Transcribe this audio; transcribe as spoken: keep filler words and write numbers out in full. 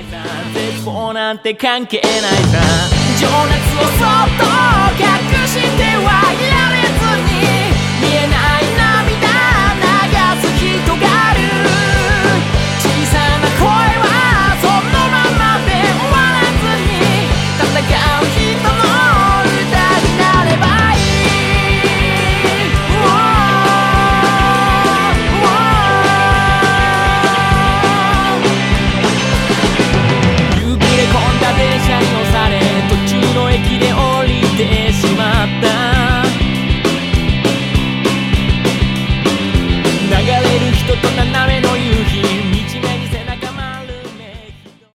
絶望なんて関係ないさ情熱をそっと隠してはいら